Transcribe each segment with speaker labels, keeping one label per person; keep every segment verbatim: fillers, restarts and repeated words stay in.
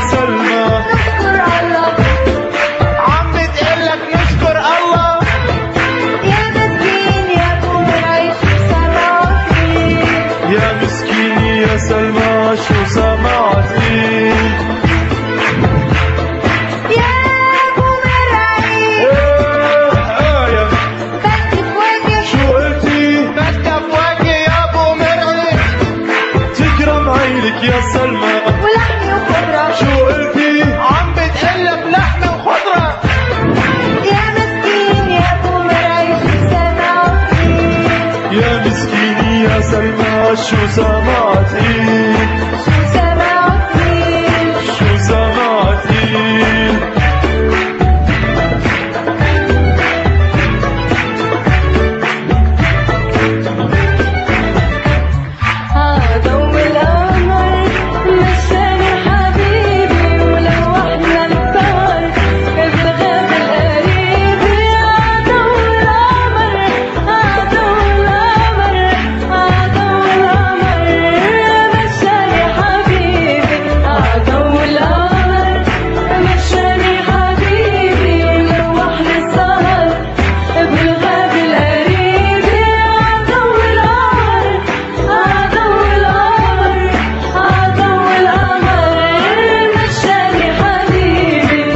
Speaker 1: سلمى.
Speaker 2: نشكر الله
Speaker 1: عم بتقلك نشكر الله.
Speaker 2: يا مسكين يا ابو مرعي شو سمعتي.
Speaker 1: يا مسكين يا سلمى شو سمعتي.
Speaker 2: يا ابو مرعي بدي بوجه
Speaker 1: شو قلتي؟
Speaker 3: بدها بوجه يا ابو مرعي.
Speaker 1: تكرم عينك يا سلمى.
Speaker 2: ولحمي وخضرة.
Speaker 1: شو قلتي؟
Speaker 3: عم بتقلب لحمة وخضرة.
Speaker 2: يا مسكين يا ابو مرعي شو سمعتي.
Speaker 1: يا مسكين يا سلمى شو سمعتي.
Speaker 2: شو سمعتي.
Speaker 1: شو سمعتي.
Speaker 2: ضوء القمر مشاني حبيبي ولو احنا النهار بالغاب القريب. ضوء القمر ضوء القمر ضوء القمر مشاني حبيبي. ضوء القمر مشاني حبيبي لو احنا السهر بالغاب القريب. ضوء القمر ضوء القمر ضوء القمر مشاني حبيبي.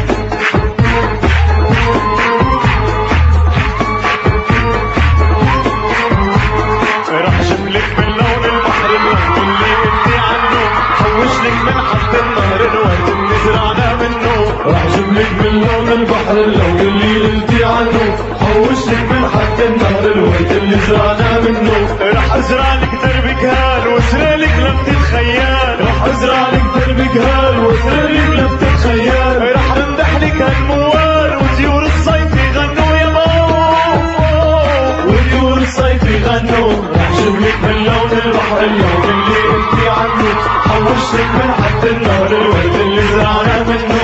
Speaker 1: رح جملك من لون البحر اللون اللي قلتي عنه. حوشلك من حد النهر الورد اللي زرعنا منه. رح جملك من لون البحر اللون اللي قلتي عنه. حوشلك من حد النهر الورد اللي زرعنا منه. رح ازرع لك دربك هال واسرع لك لم تتخيل. رح ازرع لك دربك هال واسرع لك لم تتخيل. رح امدح لك هالموال وطيور الصيف يغنوا يا ماما. وطيور الصيف يغنوا. رح جملك من لون البحر اللون اللي قلتي عنه. حوشتك من حد النهر الورد اللي زرعنا منه.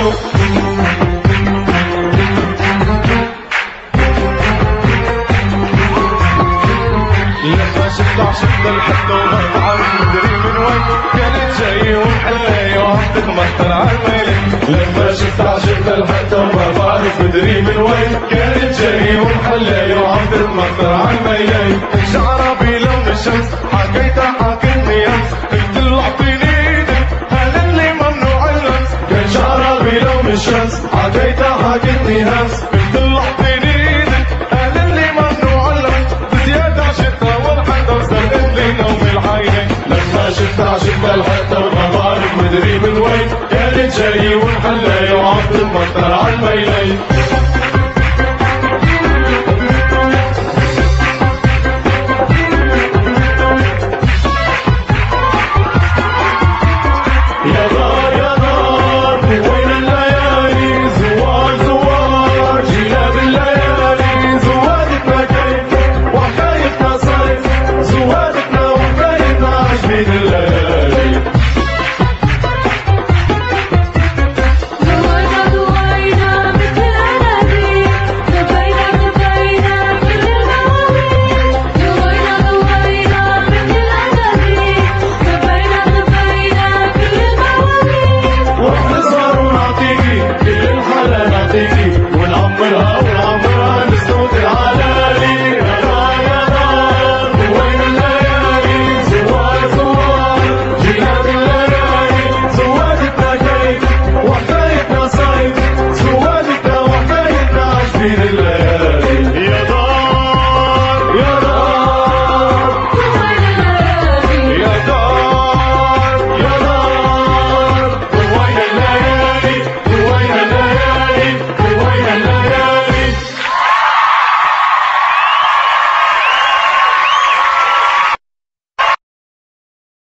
Speaker 1: لما شفت عشقت الحد وما تعرف مدري من وين. كانت جاي ومحلي وعم تتمطر عالميلي. لما شفت عشقت الحد وما بعرف مدري من وين. كانت جاي ومحلي وعم تتمطر عالميلي. شعرها بلون الشمس حكيتها حكتني امس. قلت له اعطيني ايدك هذا اللي ممنوع اللمس. كان شعرها بلون الشمس حكيتها حكتني امس. قلت له اعطيني ايدك هذا اللي ممنوع اللمس. بزيادة عشقتها والحتى وسرقت لي نوم العينين. لما شفت عشقتها الحتى وما بعرف مدري من وين. كانت جاي ومحلي وعم تتمطر عالميلي.